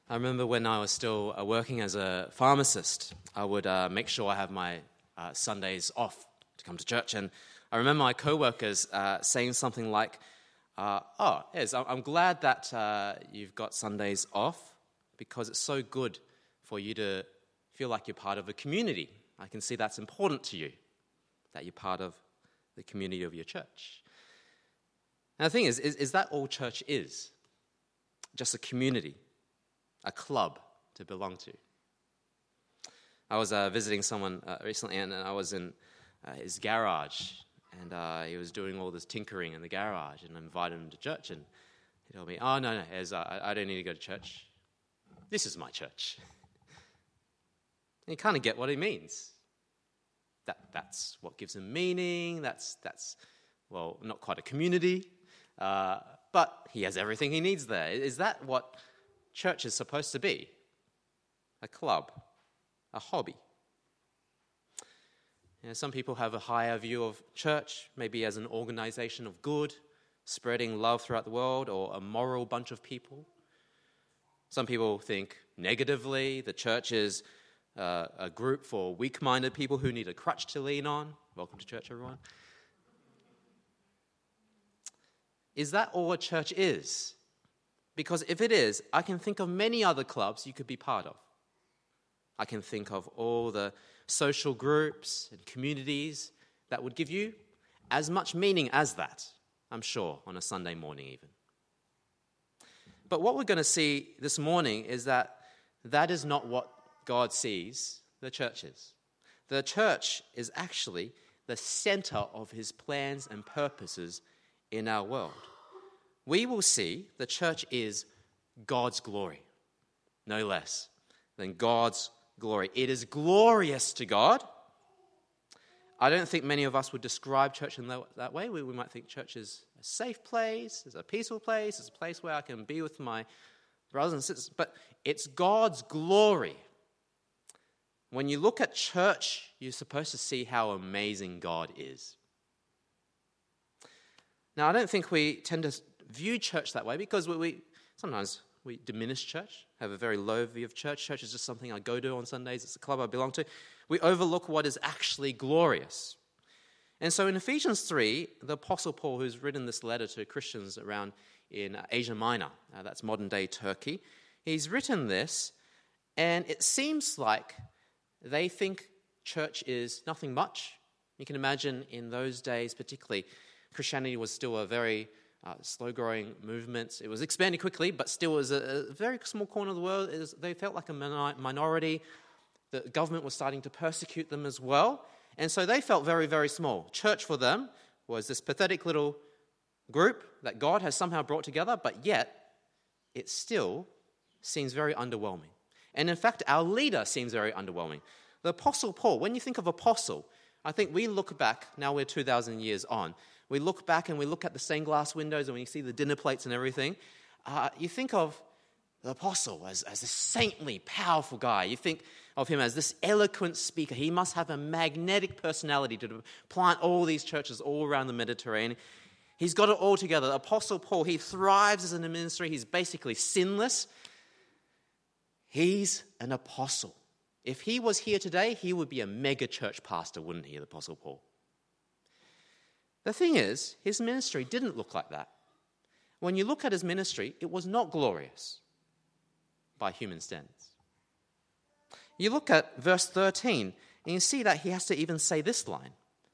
I remember when I was still working as a pharmacist, I would make sure I have my Sundays off to come to church. And I remember my co-workers saying something like, yes, I'm glad that you've got Sundays off because it's so good for you to feel like you're part of a community. I can see that's important to you, that you're part of the community of your church. Now the thing is that all church is? Just a community, a club to belong to. I was visiting someone recently, and I was in his garage, and he was doing all this tinkering in the garage, and I invited him to church, and he told me, no, I don't need to go to church. This is my church. And you kind of get what he means. That's what gives him meaning. That's well, not quite a community, but he has everything he needs there. Is that what church is supposed to be? A club, a hobby. You know, some people have a higher view of church, maybe as an organization of good, spreading love throughout the world, or a moral bunch of people. Some people think negatively, the church is a group for weak-minded people who need a crutch to lean on. Welcome to church, everyone. Is that all a church is? Because if it is, I can think of many other clubs you could be part of. I can think of all the social groups and communities that would give you as much meaning as that, I'm sure, on a Sunday morning even. But what we're going to see this morning is that is not what God sees the church is. The church is actually the center of his plans and purposes in our world. We will see the church is God's glory, no less than God's glory. It is glorious to God. I don't think many of us would describe church in that way. We might think church is a safe place, it's a peaceful place, it's a place where I can be with my brothers and sisters. But it's God's glory. When you look at church, you're supposed to see how amazing God is. Now, I don't think we tend to view church that way because sometimes we diminish church, have a very low view of church. Church is just something I go to on Sundays. It's a club I belong to. We overlook what is actually glorious. And so in Ephesians 3, the Apostle Paul, who's written this letter to Christians around in Asia Minor, that's modern-day Turkey, he's written this, and it seems like they think church is nothing much. You can imagine in those days, particularly, Christianity was still a very slow-growing movement. It was expanding quickly, but still was a very small corner of the world. They felt like a minority. The government was starting to persecute them as well. And so they felt very, very small. Church for them was this pathetic little group that God has somehow brought together, but yet it still seems very underwhelming. And in fact, our leader seems very underwhelming. The Apostle Paul, when you think of apostle, I think we look back, now we're 2,000 years on, we look back and we look at the stained glass windows and we see the dinner plates and everything. You think of the apostle as this saintly, powerful guy. You think of him as this eloquent speaker. He must have a magnetic personality to plant all these churches all around the Mediterranean. He's got it all together. The Apostle Paul, he thrives as a ministry. He's basically sinless. He's an apostle. If he was here today, he would be a mega church pastor, wouldn't he, the Apostle Paul? The thing is, his ministry didn't look like that. When you look at his ministry, it was not glorious by human standards. You look at verse 13, and you see that he has to even say this line.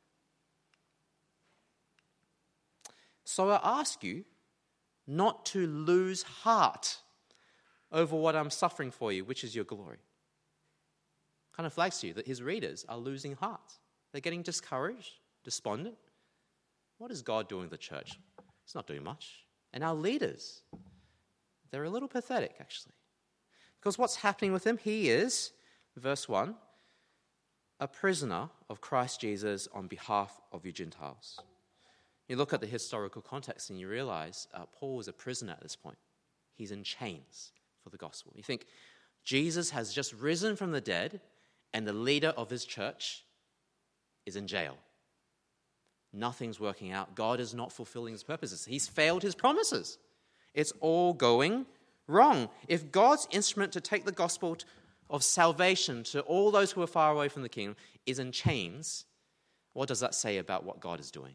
So I ask you not to lose heart over what I'm suffering for you, which is your glory. Kind of flags to you that his readers are losing heart. They're getting discouraged, despondent. What is God doing with the church? It's not doing much. And our leaders, they're a little pathetic, actually. Because what's happening with him? He is, verse 1, a prisoner of Christ Jesus on behalf of you Gentiles. You look at the historical context and you realize Paul was a prisoner at this point. He's in chains for the gospel. You think Jesus has just risen from the dead and the leader of his church is in jail. Nothing's working out. God is not fulfilling his purposes. He's failed his promises. It's all going Wrong. If God's instrument to take the gospel of salvation to all those who are far away from the kingdom is in chains, what does that say about what God is doing?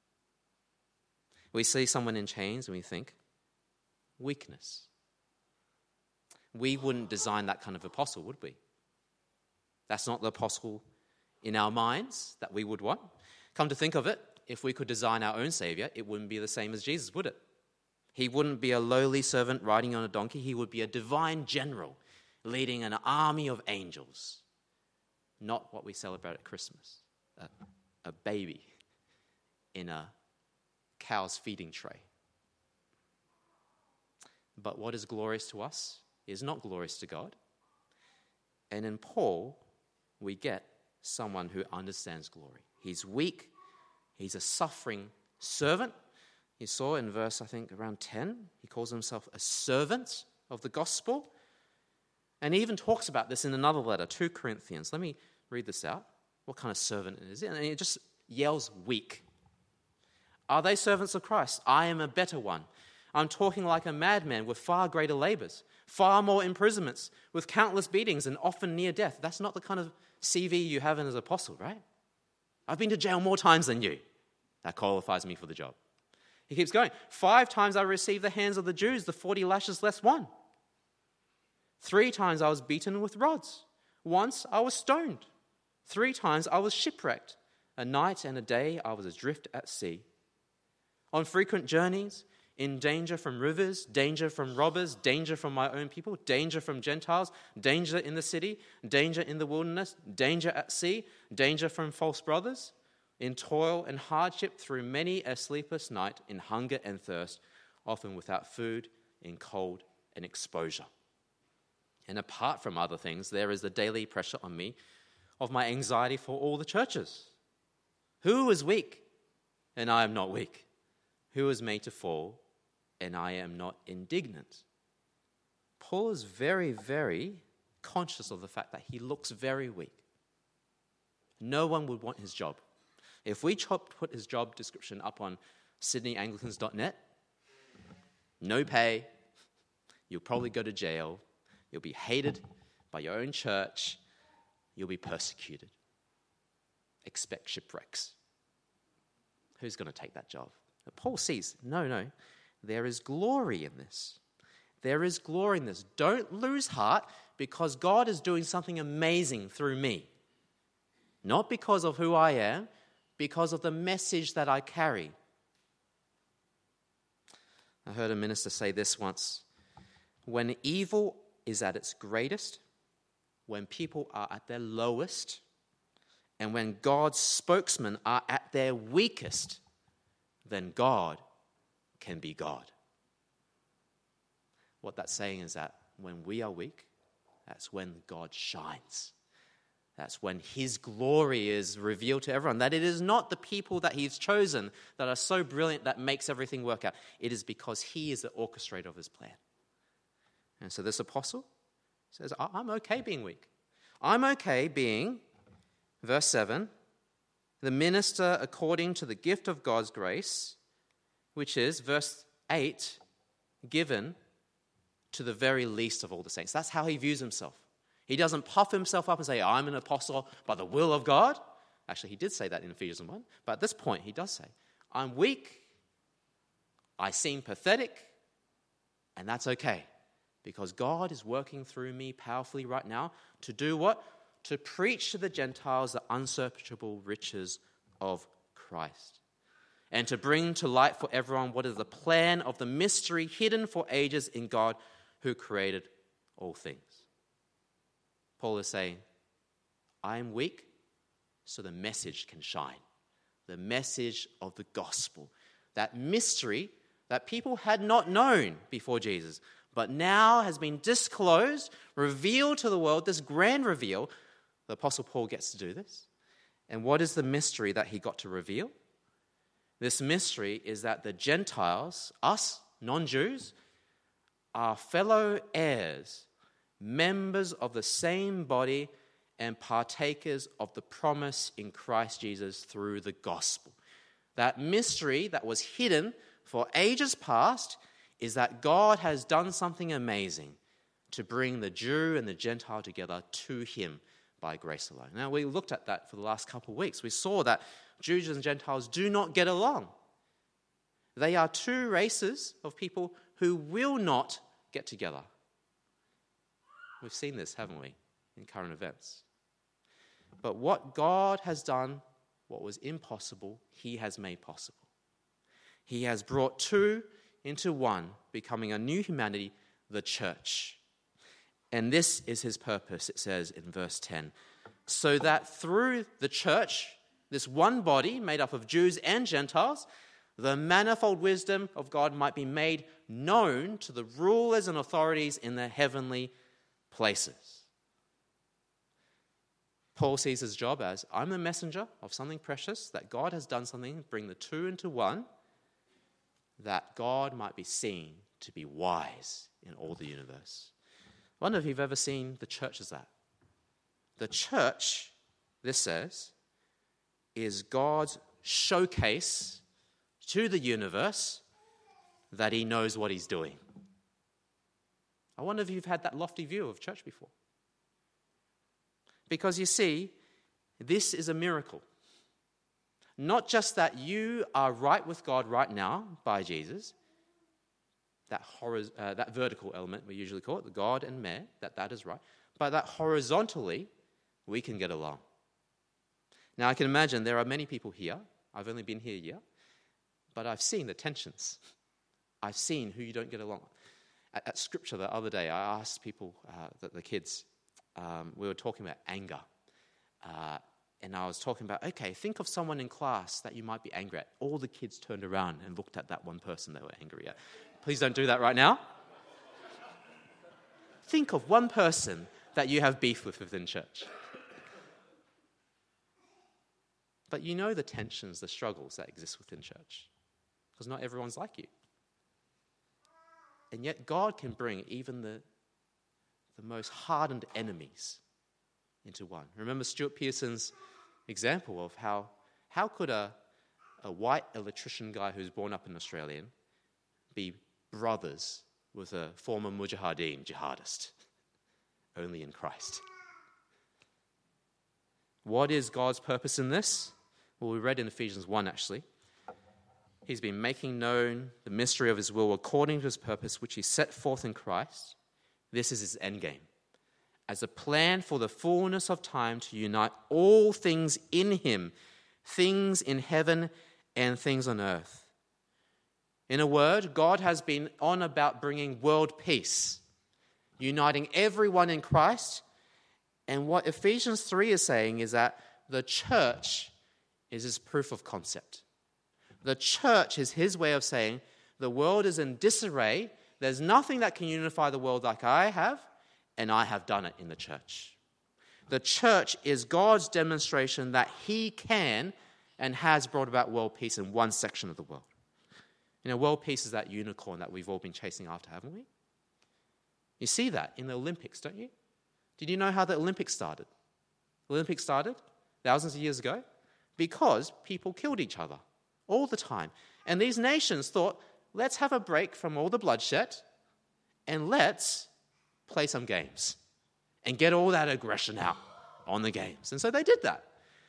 We see someone in chains and we think, weakness. We wouldn't design that kind of apostle, would we? That's not the apostle in our minds that we would want. Come to think of it, if we could design our own Savior, it wouldn't be the same as Jesus, would it? He wouldn't be a lowly servant riding on a donkey. He would be a divine general leading an army of angels. Not what we celebrate at Christmas, a baby in a cow's feeding tray. But what is glorious to us is not glorious to God. And in Paul, we get someone who understands glory. He's weak. He's a suffering servant. You saw in verse, I think, around 10, he calls himself a servant of the gospel. And he even talks about this in another letter, 2 Corinthians. Let me read this out. What kind of servant it is. And it just yells weak. Are they servants of Christ? I am a better one. I'm talking like a madman with far greater labors, far more imprisonments, with countless beatings and often near death. That's not the kind of CV you have as an apostle, right? I've been to jail more times than you. That qualifies me for the job. He keeps going. 5 times I received the hands of the Jews, the 40 lashes less one. 3 times I was beaten with rods. Once I was stoned. 3 times I was shipwrecked. A night and a day I was adrift at sea. On frequent journeys, in danger from rivers, danger from robbers, danger from my own people, danger from Gentiles, danger in the city, danger in the wilderness, danger at sea, danger from false brothers, in toil and hardship through many a sleepless night, in hunger and thirst, often without food, in cold and exposure. And apart from other things, there is the daily pressure on me of my anxiety for all the churches. Who is weak, and I am not weak? Who is made to fall, and I am not indignant? Paul is very, very conscious of the fact that he looks very weak. No one would want his job. If we put his job description up on sydneyanglicans.net, no pay, you'll probably go to jail, you'll be hated by your own church, you'll be persecuted. Expect shipwrecks. Who's going to take that job? But Paul sees, no, there is glory in this. There is glory in this. Don't lose heart because God is doing something amazing through me. Not because of who I am, because of the message that I carry. I heard a minister say this once. When evil is at its greatest, when people are at their lowest, and when God's spokesmen are at their weakest, then God can be God. What that's saying is that when we are weak, that's when God shines. That's when his glory is revealed to everyone. That it is not the people that he's chosen that are so brilliant that makes everything work out. It is because he is the orchestrator of his plan. And so this apostle says, I'm okay being weak. I'm okay being, verse 7, the minister according to the gift of God's grace, which is, verse 8, given to the very least of all the saints. That's how he views himself. He doesn't puff himself up and say, I'm an apostle by the will of God. Actually, he did say that in Ephesians 1. But at this point, he does say, I'm weak, I seem pathetic, and that's okay. Because God is working through me powerfully right now to do what? To preach to the Gentiles the unsearchable riches of Christ. And to bring to light for everyone what is the plan of the mystery hidden for ages in God who created all things. Paul is saying, I am weak so the message can shine. The message of the gospel. That mystery that people had not known before Jesus, but now has been disclosed, revealed to the world, this grand reveal. The Apostle Paul gets to do this. And what is the mystery that he got to reveal? This mystery is that the Gentiles, us, non-Jews, are fellow heirs, members of the same body and partakers of the promise in Christ Jesus through the gospel. That mystery that was hidden for ages past is that God has done something amazing to bring the Jew and the Gentile together to him by grace alone. Now, we looked at that for the last couple of weeks. We saw that Jews and Gentiles do not get along. They are two races of people who will not get together. We've seen this, haven't we, in current events? But what God has done, what was impossible, he has made possible. He has brought two into one, becoming a new humanity, the church. And this is his purpose, it says in verse 10. So that through the church, this one body made up of Jews and Gentiles, the manifold wisdom of God might be made known to the rulers and authorities in the heavenly places. Paul sees his job as, I'm the messenger of something precious, that God has done something, bring the two into one, that God might be seen to be wise in all the universe. I wonder if you've ever seen the church as that. The church, this says, is God's showcase to the universe that he knows what he's doing. I wonder if you've had that lofty view of church before. Because you see, this is a miracle. Not just that you are right with God right now by Jesus, that vertical element we usually call it, the God and man, that is right, but that horizontally we can get along. Now I can imagine there are many people here, I've only been here a year, but I've seen the tensions. I've seen who you don't get along with. At Scripture the other day, I asked people, the kids, we were talking about anger. And I was talking about, okay, think of someone in class that you might be angry at. All the kids turned around and looked at that one person they were angry at. Please don't do that right now. Think of one person that you have beef with within church. But you know the tensions, the struggles that exist within church. Because not everyone's like you. And yet God can bring even the most hardened enemies into one. Remember Stuart Pearson's example of how could a white electrician guy who's born up in Australian be brothers with a former Mujahideen jihadist? Only in Christ. What is God's purpose in this? Well, we read in Ephesians 1 actually. He's been making known the mystery of his will according to his purpose, which he set forth in Christ. This is his endgame. As a plan for the fullness of time to unite all things in him, things in heaven and things on earth. In a word, God has been on about bringing world peace, uniting everyone in Christ. And what Ephesians 3 is saying is that the church is his proof of concept. The church is his way of saying the world is in disarray. There's nothing that can unify the world like I have, and I have done it in the church. The church is God's demonstration that he can and has brought about world peace in one section of the world. You know, world peace is that unicorn that we've all been chasing after, haven't we? You see that in the Olympics, don't you? Did you know how the Olympics started? The Olympics started thousands of years ago because people killed each other all the time. And these nations thought, let's have a break from all the bloodshed and let's play some games and get all that aggression out on the games. And so they did that.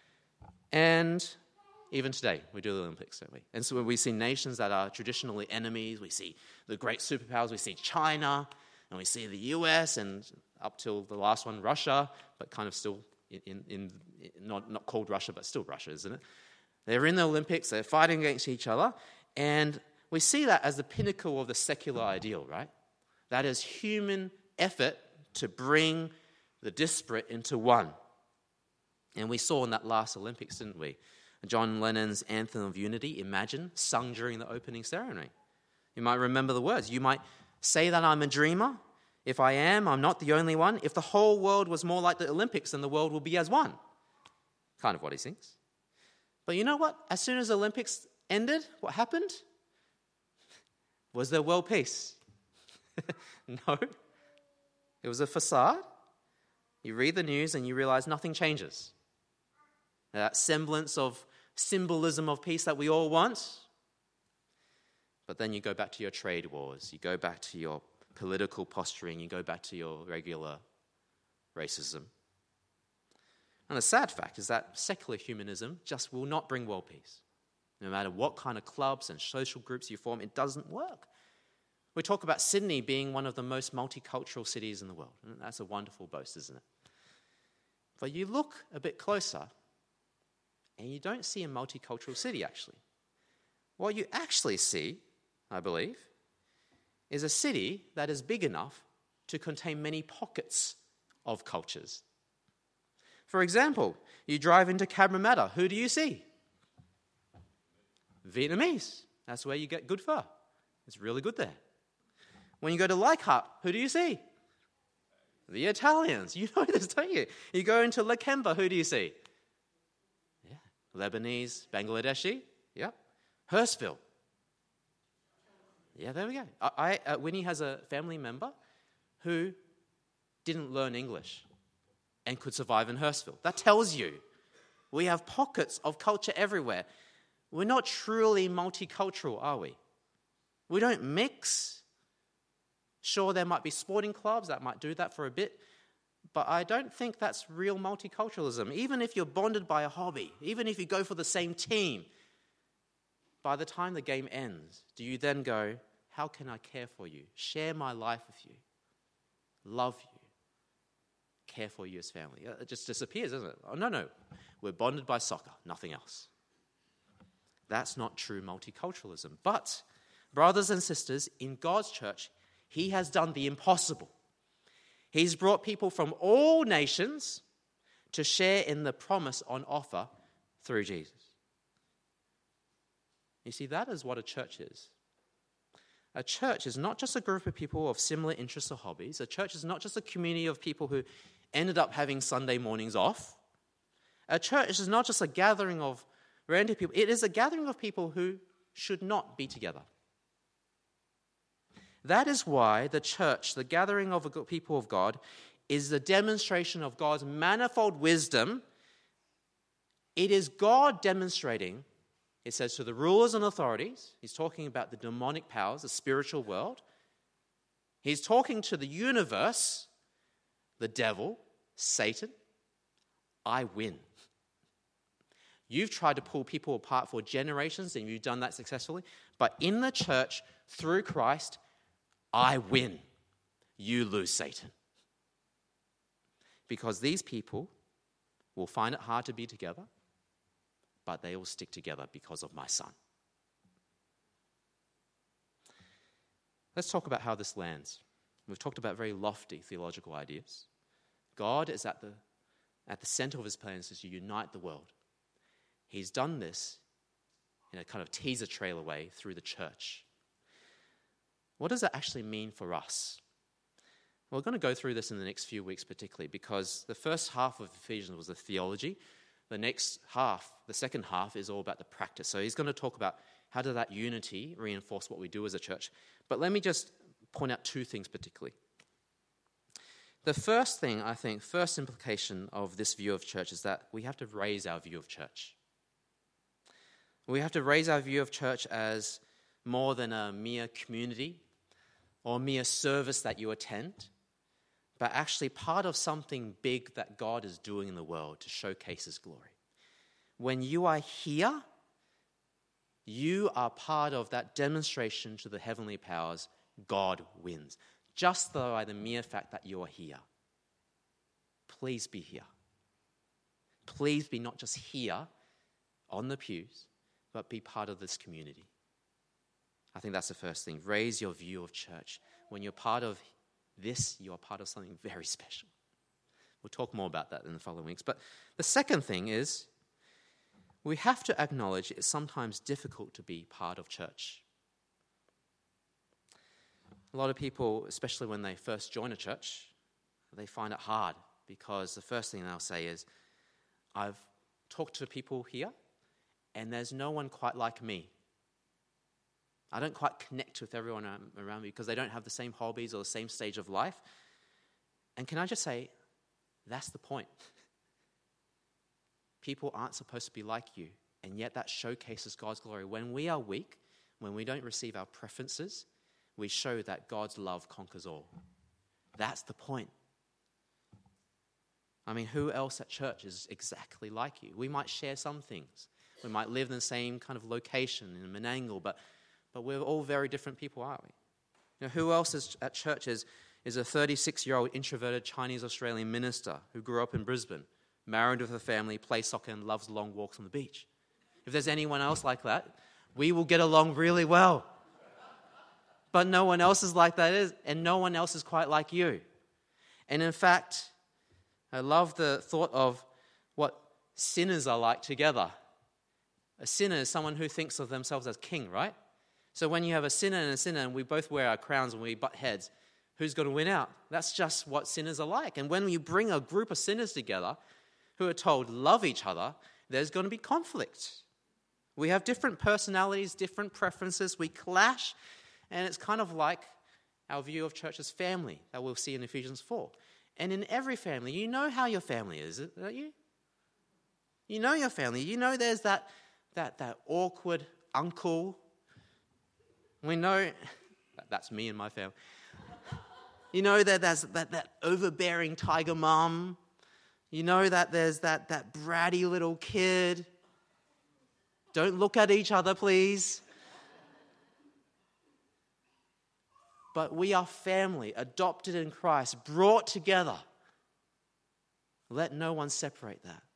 And even today, we do the Olympics, don't we? And so we see nations that are traditionally enemies. We see the great superpowers. We see China, and we see the US, and up till the last one, Russia, but kind of still not called Russia, but still Russia, isn't it? They're in the Olympics. They're fighting against each other. And we see that as the pinnacle of the secular ideal, right? That is human effort to bring the disparate into one. And we saw in that last Olympics, didn't we? John Lennon's Anthem of Unity, Imagine, sung during the opening ceremony. You might remember the words. You might say that I'm a dreamer. If I am, I'm not the only one. If the whole world was more like the Olympics, then the world will be as one. Kind of what he sings. But you know what? As soon as the Olympics ended, what happened? Was there world peace? No. It was a facade. You read the news and you realize nothing changes. That semblance of symbolism of peace that we all want. But then you go back to your trade wars, you go back to your political posturing, you go back to your regular racism. And the sad fact is that secular humanism just will not bring world peace. No matter what kind of clubs and social groups you form, it doesn't work. We talk about Sydney being one of the most multicultural cities in the world. And that's a wonderful boast, isn't it? But you look a bit closer and you don't see a multicultural city, actually. What you actually see, I believe, is a city that is big enough to contain many pockets of cultures. For example, you drive into Cabramatta, who do you see? Vietnamese. That's where you get good pho. It's really good there. When you go to Leichhardt, who do you see? The Italians. You know this, don't you? You go into Lakemba, who do you see? Yeah, Lebanese, Bangladeshi. Yeah. Hurstville. Yeah, there we go. Winnie has a family member who didn't learn English and could survive in Hurstville. That tells you we have pockets of culture everywhere. We're not truly multicultural, are we? We don't mix. Sure, there might be sporting clubs that might do that for a bit, but I don't think that's real multiculturalism. Even if you're bonded by a hobby, even if you go for the same team, by the time the game ends, do you then go, how can I care for you, share my life with you, love you, care for you as family? It just disappears, doesn't it? Oh, no. We're bonded by soccer, nothing else. That's not true multiculturalism. But, brothers and sisters, in God's church, He has done the impossible. He's brought people from all nations to share in the promise on offer through Jesus. You see, that is what a church is. A church is not just a group of people of similar interests or hobbies. A church is not just a community of people who ended up having Sunday mornings off. A church is not just a gathering of random people. It is a gathering of people who should not be together. That is why the church, the gathering of the people of God, is the demonstration of God's manifold wisdom. It is God demonstrating, it says, to the rulers and authorities. He's talking about the demonic powers, the spiritual world. He's talking to the universe, the devil, Satan. I win. You've tried to pull people apart for generations and you've done that successfully. But in the church, through Christ, I win. You lose, Satan. Because these people will find it hard to be together, but they will stick together because of my Son. Let's talk about how this lands. We've talked about very lofty theological ideas. God is at the center of his plans is to unite the world. He's done this in a kind of teaser trailer way through the church. What does that actually mean for us? We're going to go through this in the next few weeks particularly because the first half of Ephesians was the theology. The next half, the second half, is all about the practice. So he's going to talk about how does that unity reinforce what we do as a church. But let me just point out two things particularly. The first thing, I think, first implication of this view of church is that we have to raise our view of church. We have to raise our view of church as more than a mere community or mere service that you attend, but actually part of something big that God is doing in the world to showcase his glory. When you are here, you are part of that demonstration to the heavenly powers. God wins. Just by the mere fact that you are here. Please be here. Please be not just here on the pews, but be part of this community. I think that's the first thing. Raise your view of church. When you're part of this, you are part of something very special. We'll talk more about that in the following weeks. But the second thing is, we have to acknowledge it's sometimes difficult to be part of church. A lot of people, especially when they first join a church, they find it hard because the first thing they'll say is, I've talked to people here and there's no one quite like me. I don't quite connect with everyone around me because they don't have the same hobbies or the same stage of life. And can I just say, that's the point. People aren't supposed to be like you, and yet that showcases God's glory. When we are weak, when we don't receive our preferences, we show that God's love conquers all. That's the point. I mean, who else at church is exactly like you? We might share some things. We might live in the same kind of location in Menangle, but we're all very different people, aren't we? You know, who else is at church is a 36-year-old introverted Chinese-Australian minister who grew up in Brisbane, married with a family, plays soccer and loves long walks on the beach. If there's anyone else like that, we will get along really well. But no one else is like that, and no one else is quite like you. And in fact, I love the thought of what sinners are like together. A sinner is someone who thinks of themselves as king, right? So when you have a sinner and we both wear our crowns and we butt heads, who's going to win out? That's just what sinners are like. And when you bring a group of sinners together who are told love each other, there's going to be conflict. We have different personalities, different preferences. We clash, and it's kind of like our view of church as family that we'll see in Ephesians 4. And in every family, you know how your family is, don't you? You know your family. You know there's that awkward uncle. We know that's me and my family. You know that there's that overbearing tiger mum. You know that there's that bratty little kid. Don't look at each other, please. But we are family, adopted in Christ, brought together. Let no one separate that.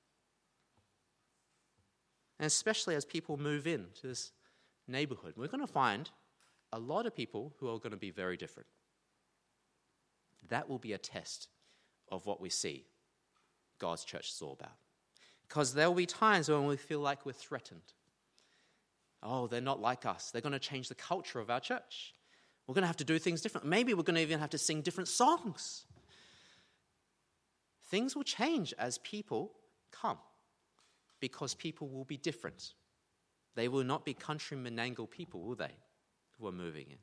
And especially as people move into this neighborhood, we're going to find a lot of people who are going to be very different. That will be a test of what we see God's church is all about. Because there will be times when we feel like we're threatened. Oh, they're not like us. They're going to change the culture of our church. We're going to have to do things different. Maybe we're going to even have to sing different songs. Things will change as people come because people will be different. They will not be country Menangle people, will they, who are moving in?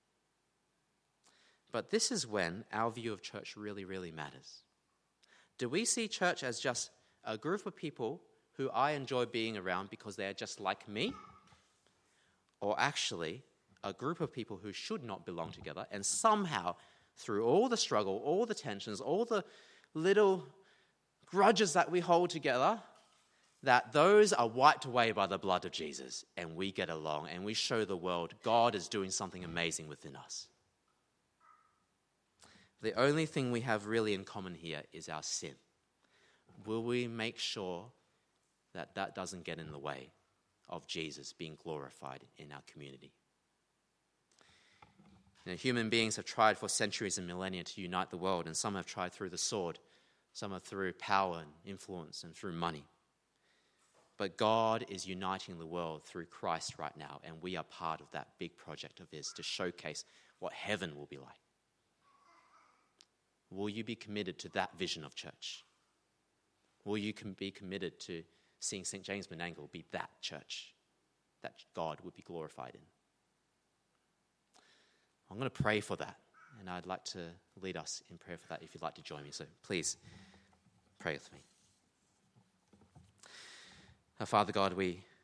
But this is when our view of church really, really matters. Do we see church as just a group of people who I enjoy being around because they are just like me? Or actually a group of people who should not belong together, and somehow, through all the struggle, all the tensions, all the little grudges that we hold together, that those are wiped away by the blood of Jesus, and we get along, and we show the world God is doing something amazing within us. The only thing we have really in common here is our sin. Will we make sure that that doesn't get in the way of Jesus being glorified in our community? You know, human beings have tried for centuries and millennia to unite the world, and some have tried through the sword, some are through power and influence and through money. But God is uniting the world through Christ right now, and we are part of that big project of His to showcase what heaven will be like. Will you be committed to that vision of church? Will you be committed to seeing St. James Menangle be that church that God would be glorified in? I'm going to pray for that, and I'd like to lead us in prayer for that if you'd like to join me. So please pray with me. Our Father God, we